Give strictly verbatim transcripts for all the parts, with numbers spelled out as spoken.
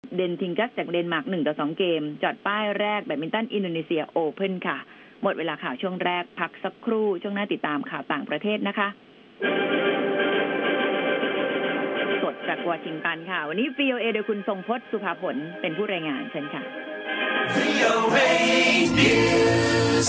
เดนทิงกัสจากเดนมาร์กหนึ่งต่อสองเกมจอดป้ายแรกแบดมินตันอินโดนีเซียโอเพ่นค่ะหมดเวลาข่าวช่วงแรกพักสักครู่ช่วงหน้าติดตามข่าวต่างประเทศนะคะสดจากวอชิงตันค่ะวันนี้ วี โอ เอ โดยคุณทรงพจน์สุภาผลเป็นผู้รายงานเชิญค่ะ วี โอ เอ News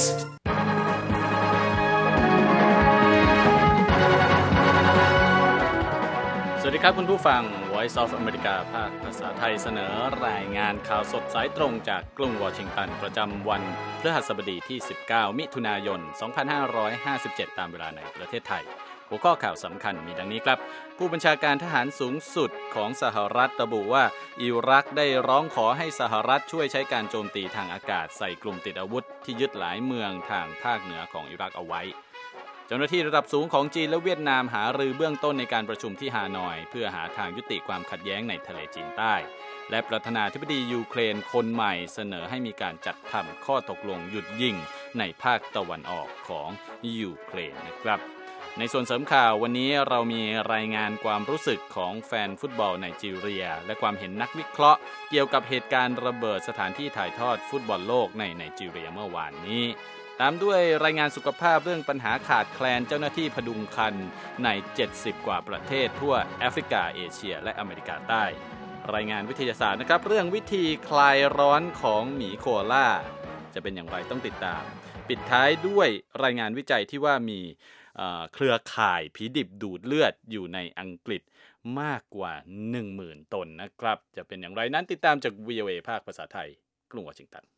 สวัสดีครับคุณผู้ฟัง Voice of America ภาคภาษาไทยเสนอรายงานข่าวสดสายตรงจากกรุงวอชิงตันประจำวันพฤหัสบดีที่สิบเก้ามิถุนายนสองพันห้าร้อยห้าสิบเจ็ดตามเวลาในประเทศไทยหัวข้อข่าวสำคัญมีดังนี้ครับผู้บัญชาการทหารสูงสุดของสหรัฐระบุว่าอิรักได้ร้องขอให้สหรัฐช่วยใช้การโจมตีทางอากาศใส่กลุ่มติดอาวุธที่ยึดหลายเมืองทางภาคเหนือของอิรักเอาไว้เจ้าหน้าที่ระดับสูงของจีนและเวียดนามหารือเบื้องต้นในการประชุมที่ฮานอยเพื่อหาทางยุติความขัดแย้งในทะเลจีนใต้และประธานาธิบดียูเครนคนใหม่เสนอให้มีการจัดทำข้อตกลงหยุดยิงในภาคตะวันออกของยูเครนนะครับในส่วนเสริมข่าววันนี้เรามีรายงานความรู้สึกของแฟนฟุตบอลไนจีเรียและความเห็นนักวิเคราะห์เกี่ยวกับเหตุการณ์ระเบิดสถานที่ถ่ายทอดฟุตบอลโลกในไนจีเรียเมื่อวานนี้ตามด้วยรายงานสุขภาพเรื่องปัญหาขาดแคลนเจ้าหน้าที่พดุงครรภ์ในเจ็ดสิบกว่าประเทศทั่วแอฟริกาเอเชียและอเมริกาใต้รายงานวิทยาศาสตร์นะครับเรื่องวิธีคลายร้อนของหมีโคอาล่าจะเป็นอย่างไรต้องติดตามปิดท้ายด้วยรายงานวิจัยที่ว่ามีเครือข่ายผีดิบดูดเลือดอยู่ในอังกฤษมากกว่า หนึ่งหมื่น ตนนะครับจะเป็นอย่างไรนั้นติดตามจาก วี โอ เอ ภาคภาษาไทยกรุงวอชิงตัน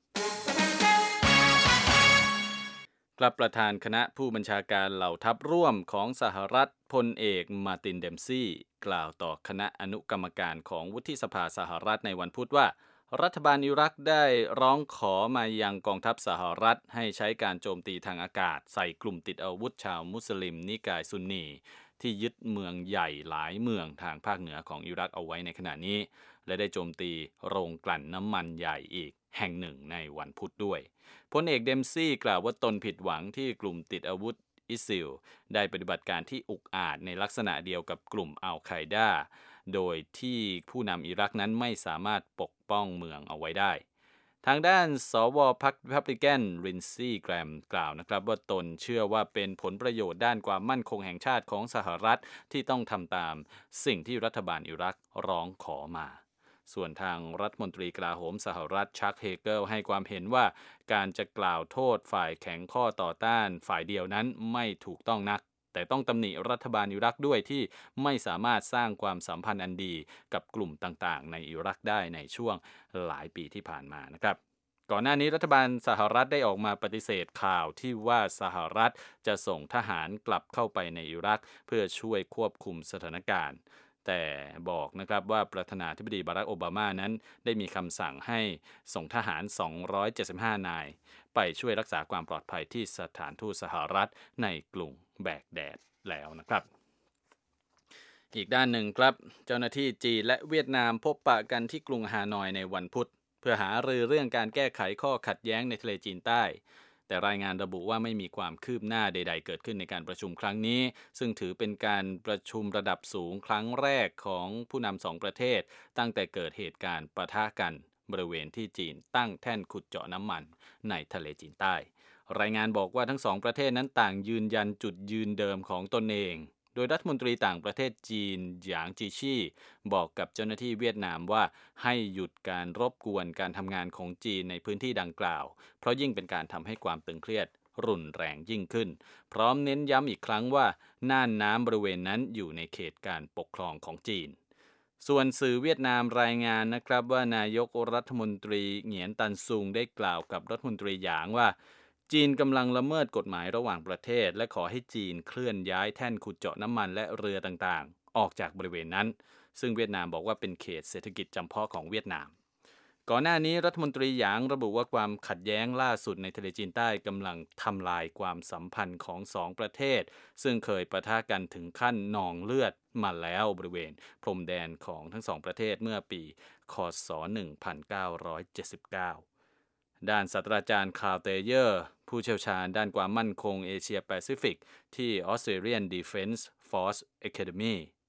กลับประธานคณะผู้บัญชาการเหล่าทัพร่วมของสหรัฐพลเอกมาร์ตินเดมซี่กล่าวต่อคณะอนุกรรมการของวุฒิสภาสหรัฐในวันพุธว่ารัฐบาลอิรักได้ร้องขอมายังกองทัพสหรัฐให้ใช้การโจมตีทางอากาศใส่กลุ่มติดอาวุธชาวมุสลิมนิกายซุนนีที่ยึดเมืองใหญ่หลายเมืองทางภาคเหนือของอิรักเอาไว้ในขณะนี้และได้โจมตีโรงกลั่นน้ำมันใหญ่อีกแห่งหนึ่งในวันพุธด้วยพลเอกเดมซี่กล่าวว่าตนผิดหวังที่กลุ่มติดอาวุธอิซิลได้ปฏิบัติการที่อุกอาจในลักษณะเดียวกับกลุ่มอัลไคดาโดยที่ผู้นำอิรักนั้นไม่สามารถปกป้องเมืองเอาไว้ได้ทางด้านสวพรรครีพับลิกันรินซี่แกรมกล่าวนะครับว่าตนเชื่อว่าเป็นผลประโยชน์ด้านความมั่นคงแห่งชาติของสหรัฐที่ต้องทำตามสิ่งที่รัฐบาลอิรักร้องขอมาส่วนทางรัฐมนตรีกลาโหมสหรัฐชักเฮเกิลให้ความเห็นว่าการจะกล่าวโทษฝ่ายแข็งข้อต่อต้านฝ่ายเดียวนั้นไม่ถูกต้องนักแต่ต้องตำหนิรัฐบาลอิรักด้วยที่ไม่สามารถสร้างความสัมพันธ์อันดีกับกลุ่มต่างๆในอิรักได้ในช่วงหลายปีที่ผ่านมานะครับก่อนหน้านี้รัฐบาลสหรัฐได้ออกมาปฏิเสธข่าวที่ว่าสหรัฐจะส่งทหารกลับเข้าไปในอิรักเพื่อช่วยควบคุมสถานการณ์แต่บอกนะครับว่าประธานาธิบดีบารักโอบามานั้นได้มีคำสั่งให้ส่งทหารสองร้อยเจ็ดสิบห้านายไปช่วยรักษาความปลอดภัยที่สถานทูตสหรัฐในกรุงแบกแดดแล้วนะครับอีกด้านหนึ่งครับเจ้าหน้าที่จีนและเวียดนามพบปะกันที่กรุงฮานอยในวันพุธเพื่อหารือเรื่องการแก้ไขข้อขัดแย้งในทะเลจีนใต้แต่รายงานระบุว่าไม่มีความคืบหน้าใดๆเกิดขึ้นในการประชุมครั้งนี้ซึ่งถือเป็นการประชุมระดับสูงครั้งแรกของผู้นำสองประเทศตั้งแต่เกิดเหตุการณ์ปะทะกันบริเวณที่จีนตั้งแท่นขุดเจาะน้ำมันในทะเลจีนใต้รายงานบอกว่าทั้งสองประเทศนั้นต่างยืนยันจุดยืนเดิมของตนเองโดยรัฐมนตรีต่างประเทศจีนหยางจีชี่บอกกับเจ้าหน้าที่เวียดนามว่าให้หยุดการรบกวนการทำงานของจีนในพื้นที่ดังกล่าวเพราะยิ่งเป็นการทำให้ความตึงเครียดรุนแรงยิ่งขึ้นพร้อมเน้นย้ำอีกครั้งว่าน่านน้ำบริเวณนั้นอยู่ในเขตการปกครองของจีนส่วนสื่อเวียดนามรายงานนะครับว่านายกรัฐมนตรีเหงียนตันซุงได้กล่าวกับรัฐมนตรีหยางว่าจีนกำลังละเมิดกฎหมายระหว่างประเทศและขอให้จีนเคลื่อนย้ายแท่นขุดเจาะน้ำมันและเรือต่างๆออกจากบริเวณนั้นซึ่งเวียดนามบอกว่าเป็นเขตเศรษฐกิจจำเพาะของเวียดนามก่อนหน้านี้รัฐมนตรีหยางระบุว่าความขัดแย้งล่าสุดในทะเลจีนใต้กำลังทำลายความสัมพันธ์ของสองประเทศซึ่งเคยปะทะกันถึงขั้นนองเลือดมาแล้วบริเวณพรมแดนของทั้งสองประเทศเมื่อปีค.ศ. หนึ่งพันเก้าร้อยเจ็ดสิบเก้าด้านศาสตราจารย์คาร์ลเตเยอร์ผู้เชี่ยวชาญด้านความมั่นคงเอเชียแปซิฟิกที่ Australian Defence Force Academy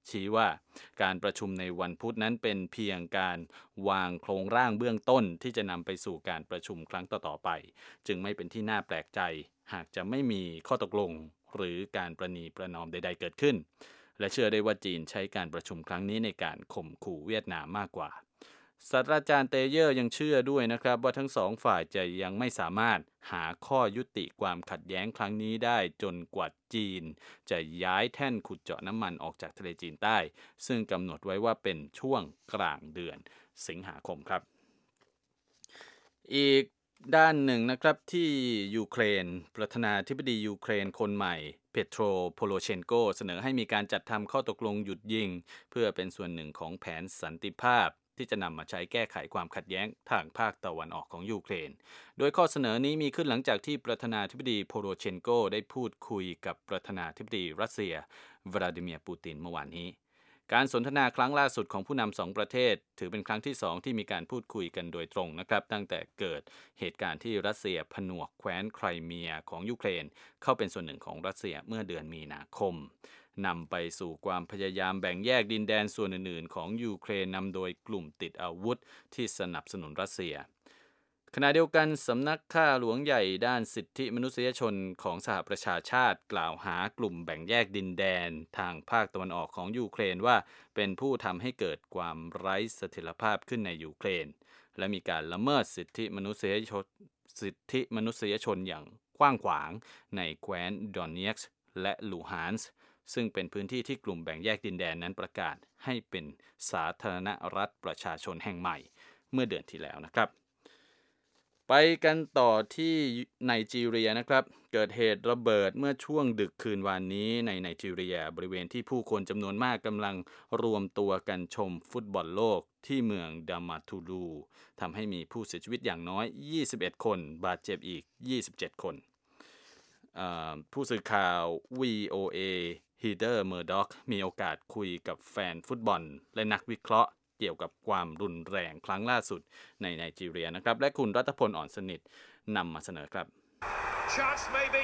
ชี้ว่าการประชุมในวันพุธนั้นเป็นเพียงการวางโครงร่างเบื้องต้นที่จะนำไปสู่การประชุมครั้งต่อๆไปจึงไม่เป็นที่น่าแปลกใจหากจะไม่มีข้อตกลงหรือการประนีประนอมใดๆเกิดขึ้นและเชื่อได้ว่าจีนใช้การประชุมครั้งนี้ในการข่มขู่เวียดนามมากกว่าศาสตราจารย์เตเยอร์ยังเชื่อด้วยนะครับว่าทั้งสองฝ่ายจะยังไม่สามารถหาข้อยุติความขัดแย้งครั้งนี้ได้จนกว่าจีนจะย้ายแท่นขุดเจาะน้ำมันออกจากทะเลจีนใต้ซึ่งกำหนดไว้ว่าเป็นช่วงกลางเดือนสิงหาคมครับอีกด้านหนึ่งนะครับที่ยูเครนประธานาธิบดียูเครนคนใหม่เปโตรโพโลเชนโกเสนอให้มีการจัดทำข้อตกลงหยุดยิงเพื่อเป็นส่วนหนึ่งของแผนสันติภาพที่จะนำมาใช้แก้ไขความขัดแย้งทางภาคตะวันออกของยูเครนโดยข้อเสนอนี้มีขึ้นหลังจากที่ประธานาธิบดีโพโลเชนโกได้พูดคุยกับประธานาธิบดีรัสเซียวลาดิเมียร์ปูตินเมื่อวานนี้การสนทนาครั้งล่าสุดของผู้นำสองประเทศถือเป็นครั้งที่สองที่มีการพูดคุยกันโดยตรงนะครับตั้งแต่เกิดเหตุการณ์ที่รัสเซียผนวกแคว้นไครเมียของยูเครนเข้าเป็นส่วนหนึ่งของรัสเซียเมื่อเดือนมีนาคมนำไปสู่ความพยายามแบ่งแยกดินแดนส่วนอื่นๆของยูเครนนำโดยกลุ่มติดอาวุธที่สนับสนุนรัสเซียขณะเดียวกันสำนักข้าหลวงใหญ่ด้านสิทธิมนุษยชนของสหประชาชาติกล่าวหากลุ่มแบ่งแยกดินแดนทางภาคตะวันออกของยูเครนว่าเป็นผู้ทำให้เกิดความไร้เสถียรภาพขึ้นในยูเครนและมีการละเมิดสิทธิมนุษยชนสิทธิมนุษยชนอย่างกว้างขวางในแคว้นดอนเนียกส์และลูฮานส์ซึ่งเป็นพื้นที่ที่กลุ่มแบ่งแยกดินแดนนั้นประกาศให้เป็นสาธารณรัฐประชาชนแห่งใหม่เมื่อเดือนที่แล้วนะครับไปกันต่อที่ไนจีเรียนะครับเกิดเหตุระเบิดเมื่อช่วงดึกคืนวานนี้ในไนจีเรียบริเวณที่ผู้คนจำนวนมากกำลังรวมตัวกันชมฟุตบอลโลกที่เมืองดามาทูลูทำให้มีผู้เสียชีวิตอย่างน้อยยี่สิบเอ็ดคนบาดเจ็บอีกยี่สิบเจ็ดคนผู้สื่อข่าว วี โอ เอ ฮีเดอร์เมอร์ด็อกมีโอกาสคุยกับแฟนฟุตบอลและนักวิเคราะห์เกี่ยวกับความรุนแรงครั้งล่าสุดในไนจีเรียนะครับและคุณรัตพลอ่อนสนิทนำมาเสนอครับ Chance maybe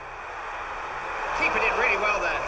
keeping it really well there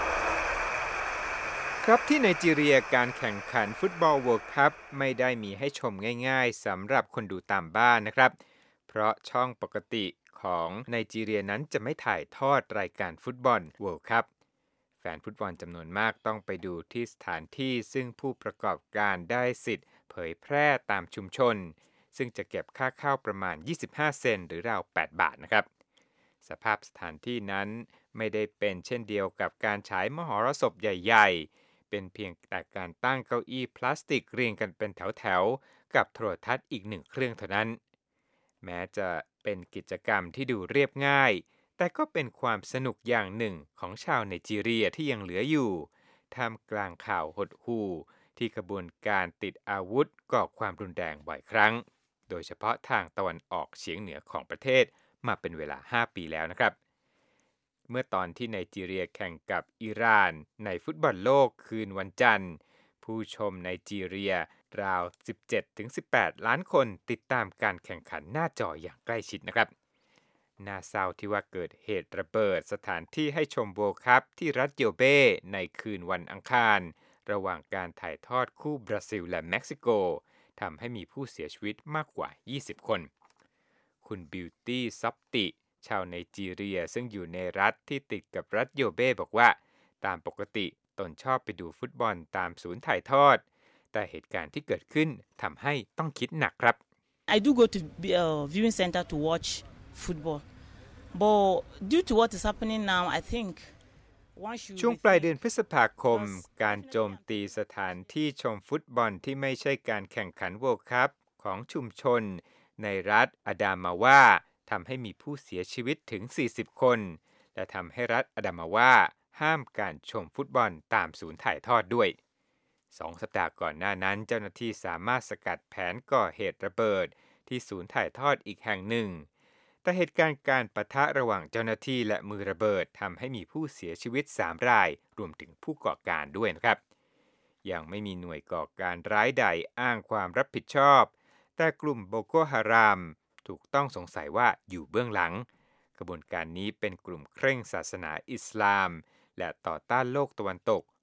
ครับที่ไนจีเรียการแข่งขันฟุตบอลเวิลด์คัพไม่ได้มีให้ชมง่ายๆสำหรับคนดูตามบ้านนะครับเพราะช่องปกติของไนจีเรียนั้นจะไม่ถ่ายทอดรายการฟุตบอลเวิลด์คัพแฟนฟุตบอลจำนวนมากต้องไปดูที่สถานที่ซึ่งผู้ประกอบการได้สิทธิ์เผยแพร่ตามชุมชนซึ่งจะเก็บค่าเข้าประมาณยี่สิบห้าเซนต์หรือราวแปดบาทนะครับสภาพสถานที่นั้นไม่ได้เป็นเช่นเดียวกับการฉายมหรสพใหญ่ๆเป็นเพียงแต่การตั้งเก้าอี้พลาสติกเรียงกันเป็นแถวๆกับโทรทัศน์อีกหนึ่งเครื่องเท่านั้นแม้จะเป็นกิจกรรมที่ดูเรียบง่ายแต่ก็เป็นความสนุกอย่างหนึ่งของชาวไนจีเรียที่ยังเหลืออยู่ท่ามกลางข่าวหดหู่ที่กระบวนการติดอาวุธก่อความรุนแรงบ่อยครั้งโดยเฉพาะทางตะวันออกเฉียงเหนือของประเทศมาเป็นเวลาห้าปีแล้วนะครับเมื่อตอนที่ไนจีเรียแข่งกับอิหร่านในฟุตบอลโลกคืนวันจันทร์ผู้ชมไนจีเรียราว สิบเจ็ดถึงสิบแปด ล้านคนติดตามการแข่งขันหน้าจออย่างใกล้ชิดนะครับน่าเศร้าที่ว่าเกิดเหตุระเบิดสถานที่ให้ชมเวิลด์คัพที่รัฐโยเบ้ในคืนวันอังคารระหว่างการถ่ายทอดคู่บราซิลและเม็กซิโกทำให้มีผู้เสียชีวิตมากกว่ายี่สิบคนคุณบิวตี้ซับติชาวไนจีเรียซึ่งอยู่ในรัฐที่ติดกับรัฐโยเบ้บอกว่าตามปกติตนชอบไปดูฟุตบอลตามศูนย์ถ่ายทอดแต่เหตุการณ์ที่เกิดขึ้นทำให้ต้องคิดหนักครับ I do go to uh, viewing center to watch football but due to what is happening now I think ช่วงปลายเดือนพฤษภาคมการโจมตีสถานที่ชมฟุตบอลที่ไม่ใช่การแข่งขันเวิลด์คัพของชุมชนในรัฐอะดามาวาทำให้มีผู้เสียชีวิตถึงสี่สิบคนและทำให้รัฐอะดามาวาห้ามการชมฟุตบอลตามศูนย์ถ่ายทอดด้วยสองสัปดาห์ก่อนหน้านั้นเจ้าหน้าที่สามารถสกัดแผนก่อเหตุระเบิดที่ศูนย์ถ่ายทอดอีกแห่งหนึ่งแต่เหตุการณ์การปะทะระหว่างเจ้าหน้าที่และมือระเบิดทำให้มีผู้เสียชีวิตสามรายรวมถึงผู้ก่อการด้วยนะครับยังไม่มีหน่วยก่อการร้ายใดอ้างความรับผิดชอบแต่กลุ่มโบโกฮารามถูกต้องสงสัยว่าอยู่เบื้องหลังกระบวนการนี้เป็นกลุ่มเคร่งศาสนาอิสลามและต่อต้านโลกตะวันตก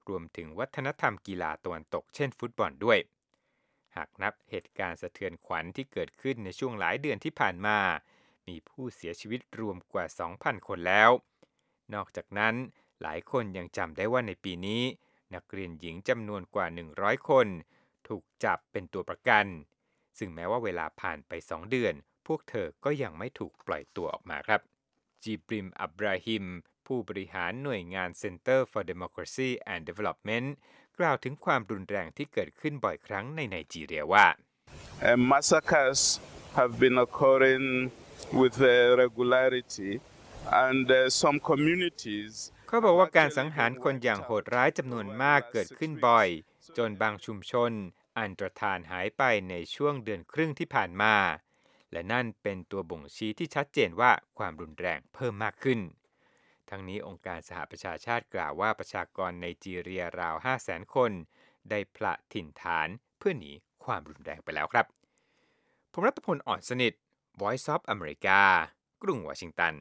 รวมถึงวัฒนธรรมกีฬาตะวันตกเช่นฟุตบอลด้วยหากนับเหตุการณ์สะเทือนขวัญที่เกิดขึ้นในช่วงหลายเดือนที่ผ่านมามีผู้เสียชีวิตรวมกว่า สองพัน คนแล้วนอกจากนั้นหลายคนยังจำได้ว่าในปีนี้นักเรียนหญิงจำนวนกว่า หนึ่งร้อย คนถูกจับเป็นตัวประกันซึ่งแม้ว่าเวลาผ่านไปสองเดือนพวกเธอก็ยังไม่ถูกปล่อยตัวออกมาครับจีบริม อับราฮิมผู้บริหารหน่วยงาน Center for Democracy and Development กล่าวถึงความรุนแรงที่เกิดขึ้นบ่อยครั้งในไนจีเรียว่า uh, massacres have been occurring with uh, regularity and uh, some communities เขาบอกว่าการสังหารคนอย่างโหดร้ายจำนวนมากเกิดขึ้นบ่อยจนบางชุมชนอันตรธานหายไปในช่วงเดือนครึ่งที่ผ่านมาและนั่นเป็นตัวบ่งชี้ที่ชัดเจนว่าความรุนแรงเพิ่มมากขึ้นทั้งนี้องค์การสหประชาชาติกล่าวว่าประชากรไนจีเรียราว ห้าแสน คนได้พละถิ่นฐานเพื่อหนีความรุนแรงไปแล้วครับผมรัตพล อ่อนสนิท Voice of America กรุงวอชิงตัน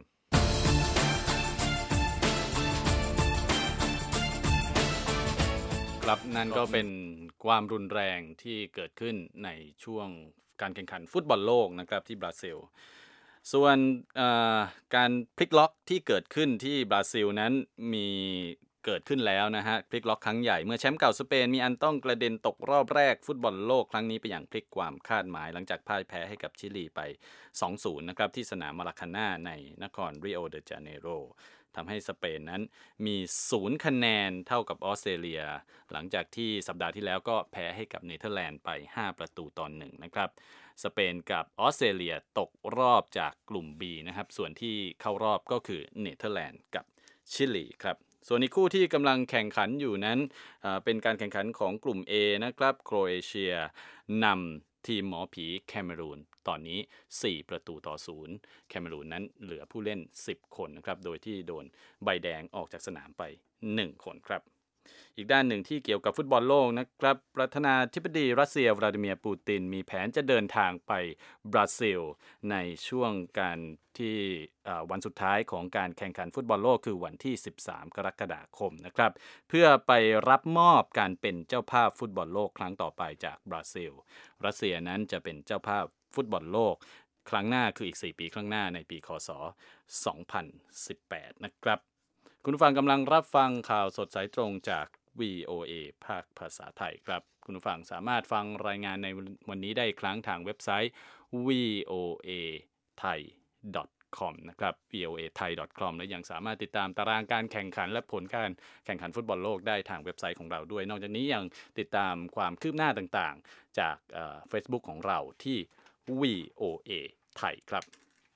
ครับนั่นก็เป็นความรุนแรงที่เกิดขึ้นในช่วงการแข่งขันฟุตบอลโลกนะครับที่บราซิลส่วนการพลิกล็อกที่เกิดขึ้นที่บราซิลนั้นมีเกิดขึ้นแล้วนะฮะพลิกล็อกครั้งใหญ่เมื่อแชมป์เก่าสเปนมีอันต้องกระเด็นตกรอบแรกฟุตบอลโลกครั้งนี้ไปอย่างพลิกความคาดหมายหลังจากพ่ายแพ้ให้กับชิลีไป สองศูนย์ นะครับที่สนามมาราคาน่าในนครริโอเดจาเนโรทำให้สเปนนั้นมีศูนย์คะแนนเท่ากับออสเตรเลียหลังจากที่สัปดาห์ที่แล้วก็แพ้ให้กับเนเธอร์แลนด์ไปห้าประตูต่อหนึ่งนะครับสเปนกับออสเตรเลียตกรอบจากกลุ่ม B นะครับส่วนที่เข้ารอบก็คือเนเธอร์แลนด์กับชิลีครับส่วนอีกคู่ที่กำลังแข่งขันอยู่นั้นเป็นการแข่งขันของกลุ่ม A นะครับโครเอเชียนำทีมหมอผีแคเมรูนตอนนี้สี่ประตูต่อศูนย์แคเมรูนนั้นเหลือผู้เล่นสิบคนนะครับโดยที่โดนใบแดงออกจากสนามไปหนึ่งคนครับอีกด้านหนึ่งที่เกี่ยวกับฟุตบอลโลกนะครับประธานาธิบดีรัสเซียวลาดิเมียร์ปูตินมีแผนจะเดินทางไปบราซิลในช่วงการที่วันสุดท้ายของการแข่งขันฟุตบอลโลกคือวันที่สิบสามกรกฎาคมนะครับเพื่อไปรับมอบการเป็นเจ้าภาพฟุตบอลโลกครั้งต่อไปจากบราซิลรัสเซียนั้นจะเป็นเจ้าภาพฟุตบอลโลกครั้งหน้าคืออีกสี่ปีข้างหน้าในปีคศสองพันสิบแปดนะครับคุณผู้ฟังกำลังรับฟังข่าวสดสายตรงจาก วี โอ เอ ภาคภาษาไทยครับคุณผู้ฟังสามารถฟังรายงานในวันนี้ได้อีกครั้งทางเว็บไซต์ วี โอ เอ ไทย ดอท คอม นะครับ วี โอ เอ ไทย ดอท คอม และยังสามารถติดตามตารางการแข่งขันและผลการแข่งขันฟุตบอลโลกได้ทางเว็บไซต์ของเราด้วยนอกจากนี้ยังติดตามความคืบหน้าต่างๆจากเอ่อ Facebook ของเราที่ วี โอ เอ ไทยครับ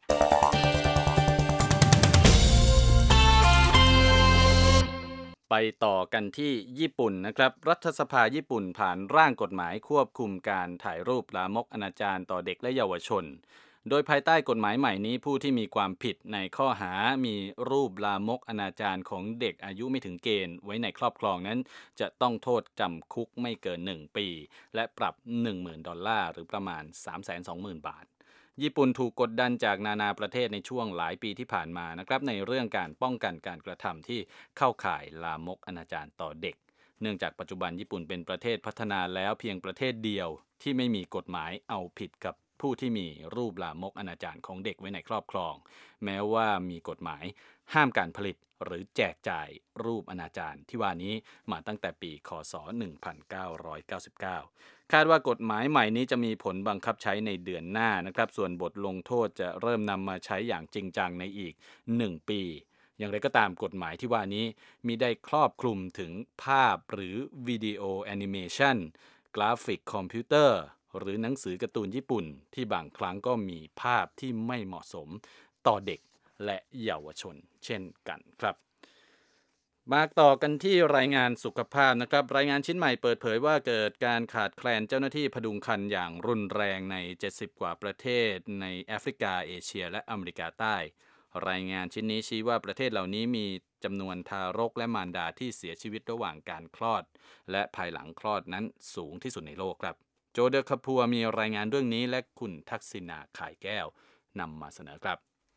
ไปต่อกันที่ญี่ปุ่นนะครับรัฐสภาญี่ปุ่นผ่านร่างกฎหมายควบคุมการถ่ายรูปลามกอนาจารต่อเด็กและเยาวชนโดยภายใต้กฎหมายใหม่นี้ผู้ที่มีความผิดในข้อหามีรูปลามกอนาจารของเด็กอายุไม่ถึงเกณฑ์ไว้ในครอบครองนั้นจะต้องโทษจำคุกไม่เกินหนึ่งปีและปรับ หนึ่งหมื่น ดอลลาร์หรือประมาณ สามแสนสองหมื่น บาทญี่ปุ่นถูกกดดันจากนานาประเทศในช่วงหลายปีที่ผ่านมานะครับในเรื่องการป้องกันการกระทำที่เข้าข่ายลามกอนาจารต่อเด็กเนื่องจากปัจจุบันญี่ปุ่นเป็นประเทศพัฒนาแล้วเพียงประเทศเดียวที่ไม่มีกฎหมายเอาผิดกับผู้ที่มีรูปลามกอนาจารของเด็กไว้ในครอบครองแม้ว่ามีกฎหมายห้ามการผลิตหรือแจกจ่ายรูปอนาจารที่ว่านี้มาตั้งแต่ปีคศหนึ่งพันเก้าร้อยเก้าสิบเก้าคาดว่ากฎหมายใหม่นี้จะมีผลบังคับใช้ในเดือนหน้านะครับส่วนบทลงโทษจะเริ่มนำมาใช้อย่างจริงจังในอีกหนึ่งปีอย่างไรก็ตามกฎหมายที่ว่านี้มิได้ครอบคลุมถึงภาพหรือวิดีโอแอนิเมชันกราฟิกคอมพิวเตอร์หรือหนังสือการ์ตูนญี่ปุ่นที่บางครั้งก็มีภาพที่ไม่เหมาะสมต่อเด็กและเยาวชนเช่นกันครับมาต่อกันที่รายงานสุขภาพนะครับรายงานชิ้นใหม่เปิดเผยว่าเกิดการขาดแคลนเจ้าหน้าที่พดุงครรภ์อย่างรุนแรงในเจ็ดสิบกว่าประเทศในแอฟริกาเอเชียและอเมริกาใต้รายงานชิ้นนี้ชี้ว่าประเทศเหล่านี้มีจำนวนทารกและมารดาที่เสียชีวิตระหว่างการคลอดและภายหลังคลอดนั้นสูงที่สุดในโลกครับโจเดอร์คาพัวมีรายงานเรื่องนี้และคุณทักษิณาข่ายแก้วนำมาเสนอครับ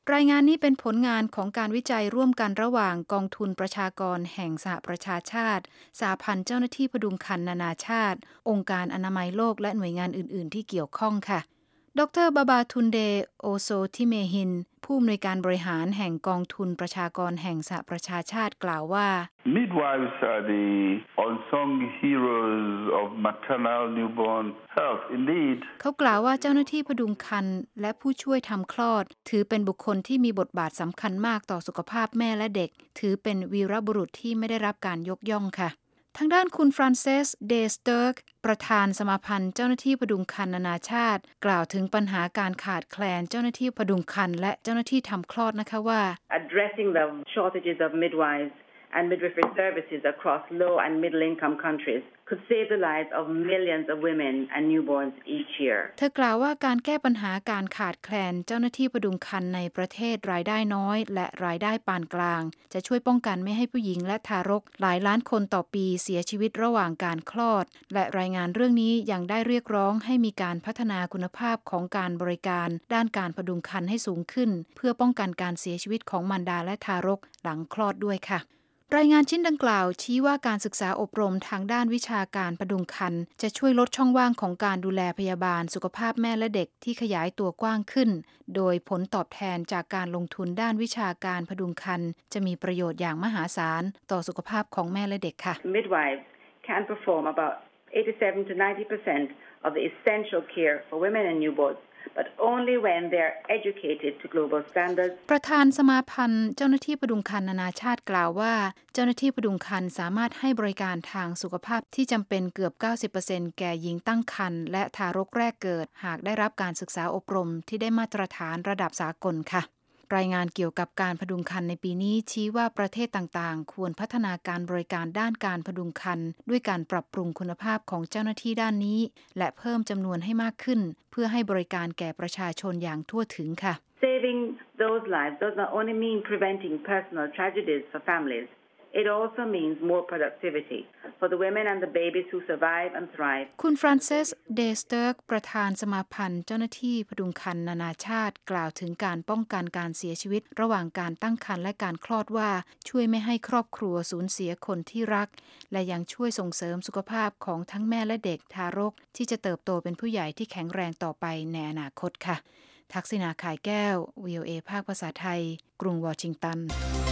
รายงานนี้เป็นผลงานของการวิจัยร่วมกันระหว่างกองทุนประชากรแห่งสหประชาชาติสหพันธ์เจ้าหน้าที่พดุงครรภ์นานาชาติองค์การอนามัยโลกและหน่วยงานอื่นๆที่เกี่ยวข้องค่ะดร.บาบาทุนเดโอโซทิเมฮินผู้อำนวยการบริหารแห่งกองทุนประชากรแห่งสหประชาชาติกล่าวว่า Midwives are the unsung heroes of maternal newborn health indeed เขากล่าวว่าเจ้าหน้าที่พดุงครรภ์และผู้ช่วยทำคลอดถือเป็นบุคคลที่มีบทบาทสำคัญมากต่อสุขภาพแม่และเด็กถือเป็นวีรบุรุษที่ไม่ได้รับการยกย่องค่ะทางด้านคุณฟรานเซสเดสเติร์กประธานสมาพันธ์เจ้าหน้าที่พดุงครรภ์นานาชาติกล่าวถึงปัญหาการขาดแคลนเจ้าหน้าที่พดุงครรภ์และเจ้าหน้าที่ทำคลอดนะคะว่า Addressing the shortages of midwives and midwifery services across low and middle income countries could save the lives of millions of women and newborns each year เธอกล่าวว่าการแก้ปัญหาการขาดแคลนเจ้าหน้าที่พดุงครรภ์ในประเทศรายได้น้อยและรายได้ปานกลางจะช่วยป้องกันไม่ให้ผู้หญิงและทารกหลายล้านคนต่อปีเสียชีวิตระหว่างการคลอดและรายงานเรื่องนี้ยังได้เรียกร้องให้มีการพัฒนาคุณภาพของการบริการด้านการพดุงครรภ์ให้สูงขึ้นเพื่อป้องกันการเสียชีวิตของมารดาและทารกหลังคลอดด้วยค่ะรายงานชิ้นดังกล่าวชี้ว่าการศึกษาอบรมทางด้านวิชาการพดุงครรภ์จะช่วยลดช่องว่างของการดูแลพยาบาลสุขภาพแม่และเด็กที่ขยายตัวกว้างขึ้นโดยผลตอบแทนจากการลงทุนด้านวิชาการพดุงครรภ์จะมีประโยชน์อย่างมหาศาลต่อสุขภาพของแม่และเด็กค่ะ Midwives can perform about eighty-seven to ninety percent of the essential care for women and newborns but only when they are educated to global standards ประธานสมาพันธ์เจ้าหน้าที่พดุงครรภ์นานาชาติกล่าวว่าเจ้าหน้าที่พดุงครรภ์สามารถให้บริการทางสุขภาพที่จำเป็นเกือบ เก้าสิบเปอร์เซ็นต์ แก่หญิงตั้งครรภ์และทารกแรกเกิดหากได้รับการศึกษาอบรมที่ได้มาตรฐานระดับสากลค่ะรายงานเกี่ยวกับการพดุงครรภ์ในปีนี้ชี้ว่าประเทศต่างๆควรพัฒนาการบริการด้านการพดุงครรภ์ด้วยการปรับปรุงคุณภาพของเจ้าหน้าที่ด้านนี้และเพิ่มจำนวนให้มากขึ้นเพื่อให้บริการแก่ประชาชนอย่างทั่วถึงค่ะ Saving those lives does not only mean preventing personal tragedies for families It also means more productivity for the women and the babies who survive and thrive คุณฟรานเซสเดสเติร์กประธานสมาพันธ์เจ้าหน้าที่พดุงครรภ์นานาชาติกล่าวถึงการป้องกันการเสียชีวิตระหว่างการตั้งครรภ์และการคลอดว่าช่วยไม่ให้ครอบครัวสูญเสียคนที่รักและยังช่วยส่งเสริมสุขภาพของทั้งแม่และเด็กทารกที่จะเติบโตเป็นผู้ใหญ่ที่แข็งแรงต่อไปในอนาคตค่ะทักษิณาข่ายแก้ว วี โอ เอ ภาคภาษาไทยกรุงวอชิงตัน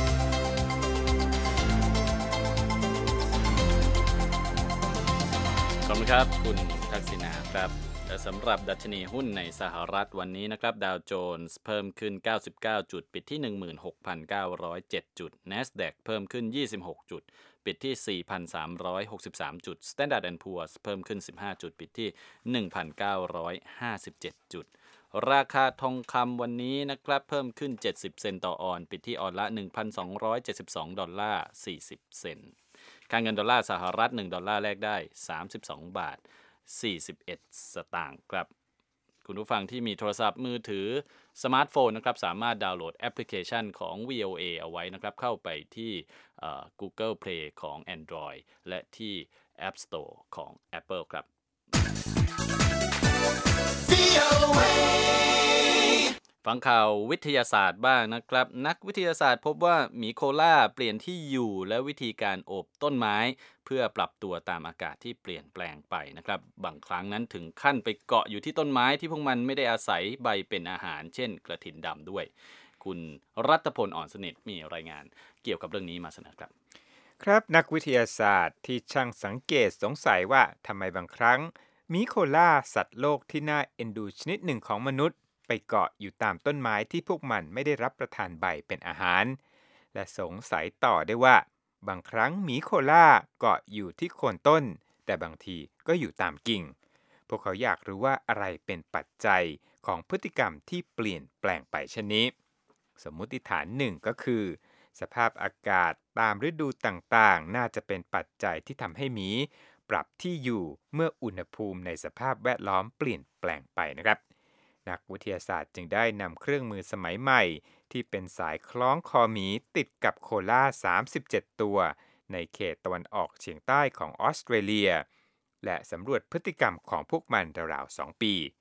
ขอบคุณครับคุณทักษิณาครับสำหรับดัชนีหุ้นในสหรัฐวันนี้นะครับดาวโจนส์เพิ่มขึ้นเก้าสิบเก้าจุดปิดที่ หนึ่งหมื่นหกพันเก้าร้อยเจ็ด จุด NASDAQ เพิ่มขึ้นยี่สิบหกจุดปิดที่ สี่พันสามร้อยหกสิบสาม จุด Standard แอนด์ Poor's เพิ่มขึ้นสิบห้าจุดปิดที่ หนึ่งพันเก้าร้อยห้าสิบเจ็ด จุดราคาทองคำวันนี้นะครับเพิ่มขึ้นเจ็ดสิบเซนต์ต่อออนซ์ปิดที่ออนซ์ละ หนึ่งพันสองร้อยเจ็ดสิบสองดอลลาร์สี่สิบเซนต์ค่าเงินดอลลาร์สหรัฐหนึ่งดอลลาร์แลกได้สามสิบสองบาทสี่สิบเอ็ดสตางค์ครับคุณผู้ฟังที่มีโทรศัพท์มือถือสมาร์ทโฟนนะครับสามารถดาวน์โหลดแอปพลิเคชันของ วี โอ เอ เอาไว้นะครับเข้าไปที่ Google Play ของ Android และที่ App Store ของ Apple ครับ วี โอ เอ ฟังข่าววิทยาศาสตร์บ้างนะครับนักวิทยาศาสตร์พบว่าหมีโคล่าเปลี่ยนที่อยู่และวิธีการโอบต้นไม้เพื่อปรับตัวตามอากาศที่เปลี่ยนแปลงไปนะครับบางครั้งนั้นถึงขั้นไปเกาะอยู่ที่ต้นไม้ที่พวกมันไม่ได้อาศัยใบเป็นอาหารเช่นกระถินดำด้วยคุณรัตพลอ่อนสนิทมีรายงานเกี่ยวกับเรื่องนี้มาเสนอครับครับนักวิทยาศาสตร์ที่ช่างสังเกตสงสัยว่าทำไมบางครั้งหมีโคล่าสัตว์โลกที่น่าเอ็นดูชนิดหนึ่งของมนุษย์ไปเกาะอยู่ตามต้นไม้ที่พวกมันไม่ได้รับประทานใบเป็นอาหารและสงสัยต่อได้ว่าบางครั้งหมีโคล่าเกาะอยู่ที่โคนต้นแต่บางทีก็อยู่ตามกิ่งพวกเขาอยากรู้ว่าอะไรเป็นปัจจัยของพฤติกรรมที่เปลี่ยนแปลงไปเช่นนี้สมมุติฐานหนึ่งก็คือสภาพอากาศตามฤดูต่างๆน่าจะเป็นปัจจัยที่ทำให้หมีปรับที่อยู่เมื่ออุณหภูมิในสภาพแวดล้อมเปลี่ยนแปลงไปนะครับนักวิทยาศาสตร์จึงได้นำเครื่องมือสมัยใหม่ที่เป็นสายคล้องคอหมีติดกับโคล่าสามสิบเจ็ดตัวในเขตตะวันออกเฉียงใต้ของออสเตรเลียและสำรวจพฤติกรรมของพวกมันราวๆสองปี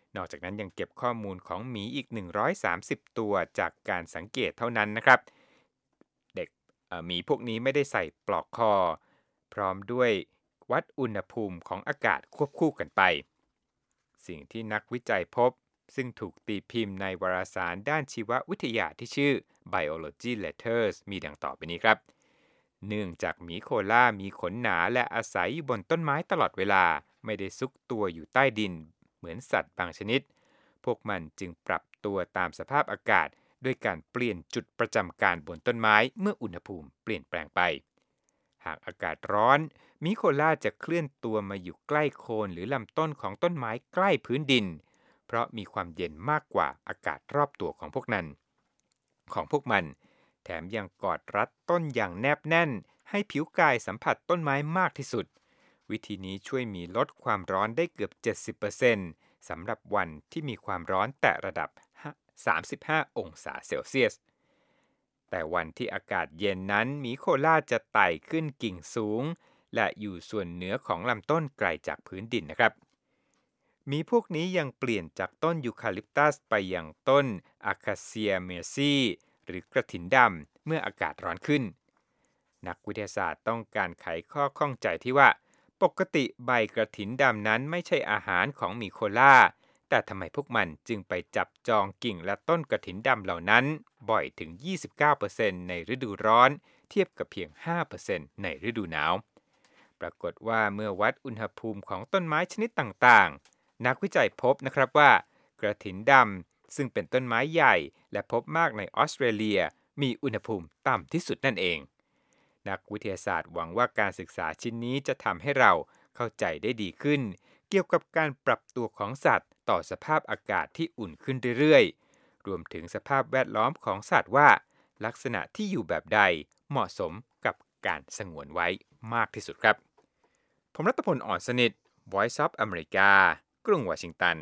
นอกจากนั้นยังเก็บข้อมูลของหมีอีกหนึ่งร้อยสามสิบตัวจากการสังเกตเท่านั้นนะครับเด็กหมีพวกนี้ไม่ได้ใส่ปลอกคอพร้อมด้วยวัดอุณหภูมิของอากาศควบคู่กันไปสิ่งที่นักวิจัยพบซึ่งถูกตีพิมพ์ในวารสารด้านชีววิทยาที่ชื่อ Biology Letters มีดังต่อไปนี้ครับเนื่องจากหมีโคล่ามีขนหนาและอาศัยอยู่บนต้นไม้ตลอดเวลาไม่ได้ซุกตัวอยู่ใต้ดินเหมือนสัตว์บางชนิดพวกมันจึงปรับตัวตามสภาพอากาศด้วยการเปลี่ยนจุดประจำการบนต้นไม้เมื่ออุณหภูมิเปลี่ยนแปลงไปหากอากาศร้อนหมีโคล่าจะเคลื่อนตัวมาอยู่ใกล้โคนหรือลำต้นของต้นไม้ใกล้พื้นดินเพราะมีความเย็นมากกว่าอากาศรอบตัวของพวกนั้นของพวกมันแถมยังกอดรัดต้นอย่างแนบแน่นให้ผิวกายสัมผัสต้นไม้มากที่สุดวิธีนี้ช่วยมีลดความร้อนได้เกือบ เจ็ดสิบเปอร์เซ็นต์ สำหรับวันที่มีความร้อนแตะระดับสามสิบห้าองศาเซลเซียสแต่วันที่อากาศเย็นนั้นหมีโคล่าจะไต่ขึ้นกิ่งสูงและอยู่ส่วนเหนือของลำต้นไกลจากพื้นดินนะครับหมีพวกนี้ยังเปลี่ยนจากต้นยูคาลิปตัสไปยังต้นอะคาเซียเมซีหรือกระถินดำเมื่ออากาศร้อนขึ้นนักวิทยาศาสตร์ต้องการไขข้อข้องใจที่ว่าปกติใบกระถินดำนั้นไม่ใช่อาหารของหมีโคล่าแต่ทำไมพวกมันจึงไปจับจองกิ่งและต้นกระถินดำเหล่านั้นบ่อยถึง ยี่สิบเก้าเปอร์เซ็นต์ ในฤดูร้อนเทียบกับเพียง ห้าเปอร์เซ็นต์ ในฤดูหนาวปรากฏว่าเมื่อวัดอุณหภูมิของต้นไม้ชนิดต่างๆนักวิจัยพบนะครับว่ากระถินดำซึ่งเป็นต้นไม้ใหญ่และพบมากในออสเตรเลียมีอุณหภูมิต่ำที่สุดนั่นเองนักวิทยาศาสตร์หวังว่าการศึกษาชิ้นนี้จะทำให้เราเข้าใจได้ดีขึ้นเกี่ยวกับการปรับตัวของสัตว์ต่อสภาพอากาศที่อุ่นขึ้นเรื่อยๆรวมถึงสภาพแวดล้อมของสัตว์ว่าลักษณะที่อยู่แบบใดเหมาะสมกับการสงวนไว้มากที่สุดครับผมรัตพล อ่อนสนิท Voice of America กรุงวอชิงตัน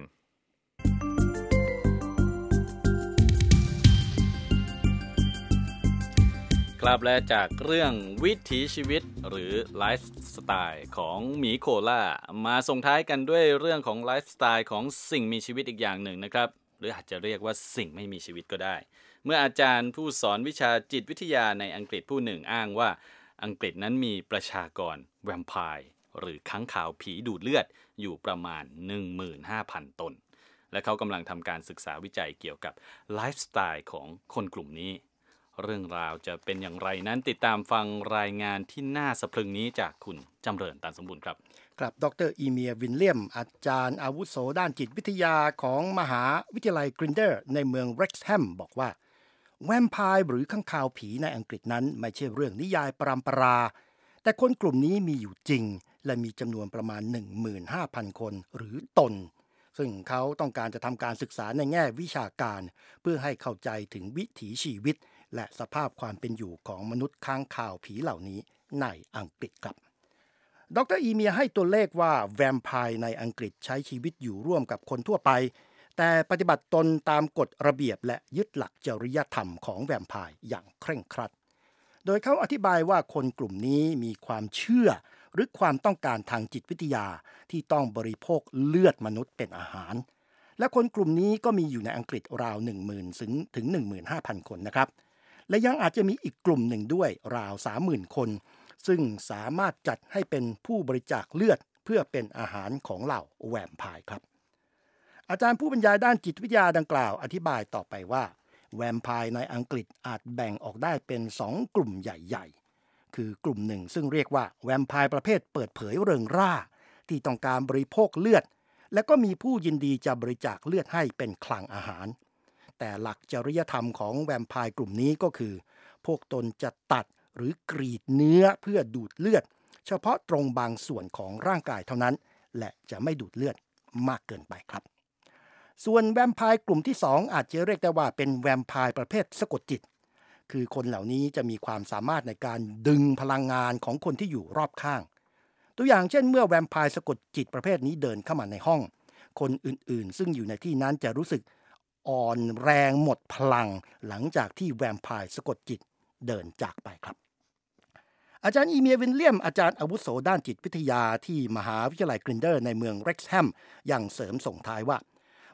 ครับและจากเรื่องวิถีชีวิตหรือไลฟ์สไตล์ของหมีโคล่ามาส่งท้ายกันด้วยเรื่องของไลฟ์สไตล์ของสิ่งมีชีวิตอีกอย่างหนึ่งนะครับหรืออาจจะเรียกว่าสิ่งไม่มีชีวิตก็ได้เมื่ออาจารย์ผู้สอนวิชาจิตวิทยาในอังกฤษผู้หนึ่งอ้างว่าอังกฤษนั้นมีประชากรแวมไพร์หรือค้างคาวผีดูดเลือดอยู่ประมาณ หนึ่งหมื่นห้าพัน ตนและเขากำลังทำการศึกษาวิจัยเกี่ยวกับไลฟ์สไตล์ของคนกลุ่มนี้เรื่องราวจะเป็นอย่างไรนั้นติดตามฟังรายงานที่น่าสะพรึงนี้จากคุณจำเริญตันสมบูรณ์ครับครับดรอีเมียวินเลียมอาจารย์อาวุโสด้านจิตวิทยาของมหาวิทยาลัยกรินเดอร์ในเมืองเร็กซ์แฮมบอกว่าแวมไพร์หรือค้างคาวผีในอังกฤษนั้นไม่ใช่เรื่องนิยายปรำปราแต่คนกลุ่มนี้มีอยู่จริงและมีจำนวนประมาณ หนึ่งหมื่นห้าพัน คนหรือตนซึ่งเขาต้องการจะทำการศึกษาในแง่วิชาการเพื่อให้เข้าใจถึงวิถีชีวิตและสภาพความเป็นอยู่ของมนุษย์ค้างคาวผีเหล่านี้ในอังกฤษครับดรอีเมียให้ตัวเลขว่าแวมไพร์ในอังกฤษใช้ชีวิตอยู่ร่วมกับคนทั่วไปแต่ปฏิบัติตนตามกฎระเบียบและยึดหลักจริยธรรมของแวมไพร์อย่างเคร่งครัดโดยเขาอธิบายว่าคนกลุ่มนี้มีความเชื่อหรือความต้องการทางจิตวิทยาที่ต้องบริโภคเลือดมนุษย์เป็นอาหารและคนกลุ่มนี้ก็มีอยู่ในอังกฤษราว หนึ่งหมื่น ถึง หนึ่งหมื่นห้าพัน คนนะครับและยังอาจจะมีอีกกลุ่มหนึ่งด้วยราว สามหมื่น คนซึ่งสามารถจัดให้เป็นผู้บริจาคเลือดเพื่อเป็นอาหารของเหล่าแวมไพร์ครับอาจารย์ผู้บรรยายด้านจิตวิทยาดังกล่าวอธิบายต่อไปว่าแวมไพร์ในอังกฤษอาจแบ่งออกได้เป็นสองกลุ่มใหญ่ๆคือกลุ่มหนึ่งซึ่งเรียกว่าแวมไพร์ประเภทเปิดเผยเริงร่าที่ต้องการบริโภคเลือดและก็มีผู้ยินดีจะบริจาคเลือดให้เป็นคลังอาหารแต่หลักจริยธรรมของแวมไพร์กลุ่มนี้ก็คือพวกตนจะตัดหรือกรีดเนื้อเพื่อดูดเลือดเฉพาะตรงบางส่วนของร่างกายเท่านั้นและจะไม่ดูดเลือดมากเกินไปครับส่วนแวมไพร์กลุ่มที่สองอาจจะเรียกได้ว่าเป็นแวมไพร์ประเภทสะกดจิตคือคนเหล่านี้จะมีความสามารถในการดึงพลังงานของคนที่อยู่รอบข้างตัวอย่างเช่นเมื่อแวมไพร์สะกดจิตประเภทนี้เดินเข้ามาในห้องคนอื่นๆซึ่งอยู่ในที่นั้นจะรู้สึกอ่อนแรงหมดพลังหลังจากที่แวมไพร์สะกดจิตเดินจากไปครับอาจารย์อีเมียวินเลียมอาจารย์อาวุโสด้านจิตวิทยาที่มหาวิทยาลัยกรินเดอร์ในเมืองเร็กซ์แฮมยังเสริมส่งท้ายว่า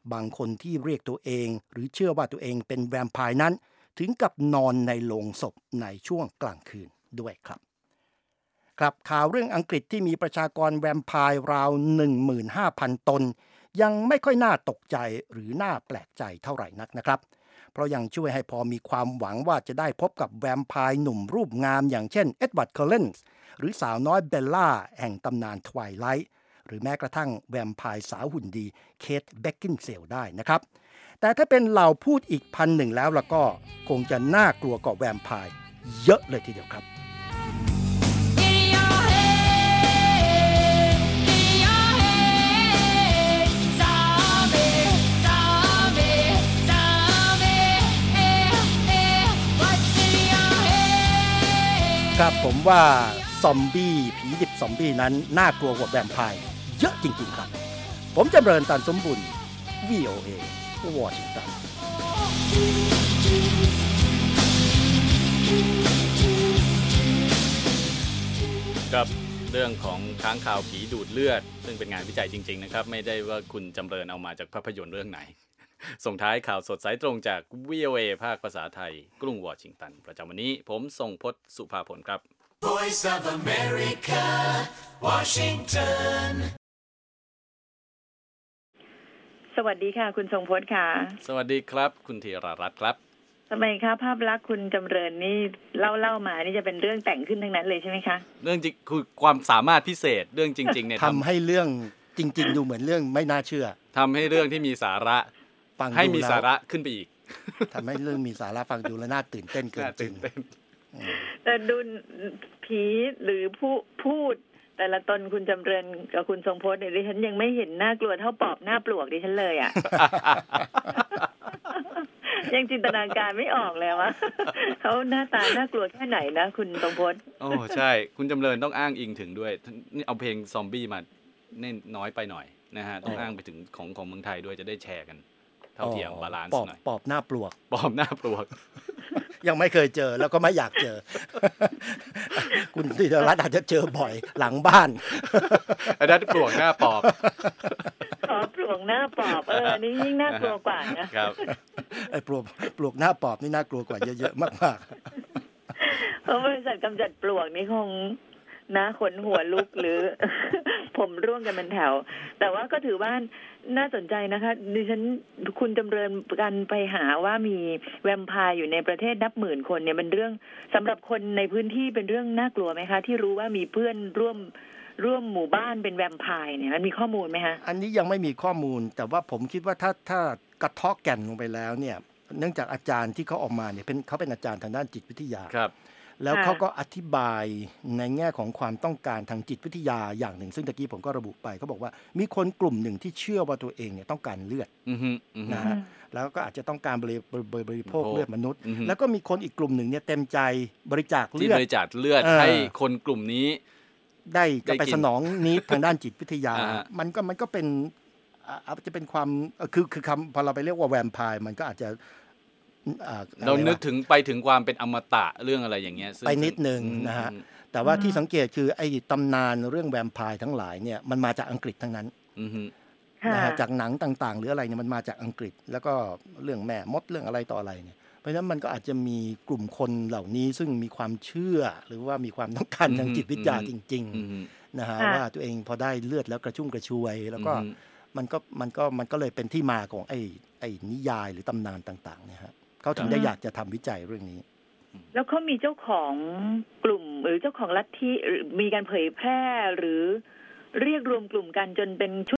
บางคนที่เรียกตัวเองหรือเชื่อว่าตัวเองเป็นแวมไพร์นั้นถึงกับนอนในโลงศพในช่วงกลางคืนด้วยครับครับข่าวเรื่องอังกฤษที่มีประชากรแวมไพร์ราว หนึ่งหมื่นห้าพัน ตนยังไม่ค่อยน่าตกใจหรือน่าแปลกใจเท่าไหร่นักนะครับเพราะยังช่วยให้พอมีความหวังว่าจะได้พบกับแวมไพร์หนุ่มรูปงามอย่างเช่นเอ็ดวัร์ด เคอร์เลนส์หรือสาวน้อยเบลล่าแห่งตำนานทไวไลท์หรือแม้กระทั่งแวมไพร์สาวหุ่นดีเคท เบคกินเซลได้นะครับแต่ถ้าเป็นเหล่าพูดอีกพันหนึ่งแล้วแล้วก็คงจะน่ากลัวกว่าแวมไพร์เยอะเลยทีเดียวครับครับผมว่าซอมบี้ผีดิบซอมบี้นั้นน่ากลัวกว่าแวมไพร์เยอะจริงๆครับผมจำเริญตันสมบุญ วี โอ เอ วอชิงตันกับเรื่องของค้างคาวผีดูดเลือดซึ่งเป็นงานวิจัยจริงๆนะครับไม่ได้ว่าคุณจำเริญเอามาจากภาพยนตร์เรื่องไหนส่งท้ายข่าวสดสายตรงจาก วี โอ เอ ภาคภาษาไทยกรุงวอชิงตันประจำวันนี้ผมทรงพจน์สุภาผลครับ Voice of America Washington สวัสดีค่ะคุณทรงพจน์ค่ะสวัสดีครับคุณธีรรัตน์ครับทำไมคะภาพลักษณ์คุณจำเริญนี่เล่าเล่ามานี่จะเป็นเรื่องแต่งขึ้นทั้งนั้นเลยใช่ไหมคะเรื่องจริงคือความสามารถพิเศษเรื่องจริงๆเนี่ยทำให้เรื่องจริงๆดูเหมือนเรื่องไม่น่าเชื่อทำให้เรื่องที่มีสาระให้มีสาระขึ้นไปอีกทำให้เรื่องมีสาระฟังดูแล้วน่าตื่นเต้นเกินจริงแต่ดูผีหรือผู้พูดแต่ละตนคุณจำเริญกับคุณทรงพจน์เนี่ยดิฉันยังไม่เห็นน่ากลัวเท่าปอบหน้าปลวกดิฉันเลยอ่ะ ยังจินตนาการไม่ออกเลยว่าเขาหน้าตาน่ากลัวแค่ไหนนะคุณทรงพจน์โอ้ใช่คุณจำเริญต้องอ้างอิงถึงด้วยนี่เอาเพลงซอมบี้มาเน้นน้อยไปหน่อยนะฮะต้องอ้างไปถึงของของเมืองไทยด้วยจะได้แชร์กันเท่าเทียมบาลานซ์หน่อยปอบหน้าปลวกปอบหน้าปลวกยังไม่เคยเจอแล้วก็ไม่อยากเจอคุณธีรรัตน์อาจจะเจอบ่อยหลังบ้านอันนั้นปลวกหน้าปอบอ๋อปลวกหน้าปอบเออนี่ยิ่งน่ากลัวกว่านะครับไอ้ปลวกปลวกหน้าปอบนี่น่ากลัวกว่าเยอะๆมากๆเพราะบริษัทกำจัดปลวกนี่คงนะขนหัวลุกหรือผมร่วงกันเป็นแถวแต่ว่าก็ถือว่าน่าสนใจนะคะดิฉันคุณจำเริญกันไปหาว่ามีแวมไพร์อยู่ในประเทศนับหมื่นคนเนี่ยเป็นเรื่องสำหรับคนในพื้นที่เป็นเรื่องน่ากลัวไหมคะที่รู้ว่ามีเพื่อนร่วมร่วมหมู่บ้านเป็นแวมไพร์เนี่ยมันมีข้อมูลไหมคะอันนี้ยังไม่มีข้อมูลแต่ว่าผมคิดว่าถ้าถ้ากระเทาะแก่นลงไปแล้วเนี่ยเนื่องจากอาจารย์ที่เขาออกมาเนี่ยเป็นเขาเป็นอาจารย์ทางด้านจิตวิทยาครับแล้วเขาก็อธิบายในแง่ของความต้องการทางจิตวิทยาอย่างหนึ่งซึ่งตะกี้ผมก็ระบุไปเขาบอกว่ามีคนกลุ่มหนึ่งที่เชื่อว่าตัวเองเนี่ยต้องการเลือดนะฮะแล้วก็อาจจะต้องการบริบริโภคเลือดมนุษย์แล้วก็มีคนอีกกลุ่มหนึ่งเนี่ยเต็มใจบริจาคเลือดที่บริจาคเลือดให้คนกลุ่มนี้ได้จะไปสนองนี้ทางด้านจิตวิทยามันก็มันก็เป็นอาจจะเป็นความคือคือคำพอเราไปเรียกว่าแวมไพร์มันก็อาจจะเรานึกถึงไปถึงความเป็นอมตะเรื่องอะไรอย่างเงี้ยไปนิดนึงนะฮะแต่ว่าที่สังเกตคือไอ้ตำนานเรื่องแวมไพร์ทั้งหลายเนี่ยมันมาจากอังกฤษทั้งนั้นนะฮะจากหนังต่างๆหรืออะไรเนี่ยมันมาจากอังกฤษแล้วก็เรื่องแม่มดเรื่องอะไรต่ออะไรเนี่ยเพราะฉะนั้นมันก็อาจจะมีกลุ่มคนเหล่านี้ซึ่งมีความเชื่อหรือว่ามีความต้องการทางจิตวิทยาจริงๆนะฮะว่าตัวเองพอได้เลือดแล้วกระชุ่มกระชวยแล้วก็มันก็มันก็มันก็เลยเป็นที่มาของไอ้ไอ้นิยายหรือตำนานต่างๆเนี่ยฮะเขาถึงได้อยากจะทำวิจัยเรื่องนี้แล้วเขามีเจ้าของกลุ่มหรือเจ้าของลัทธิมีการเผยแพร่หรือเรียกรวมกลุ่มกันจนเป็น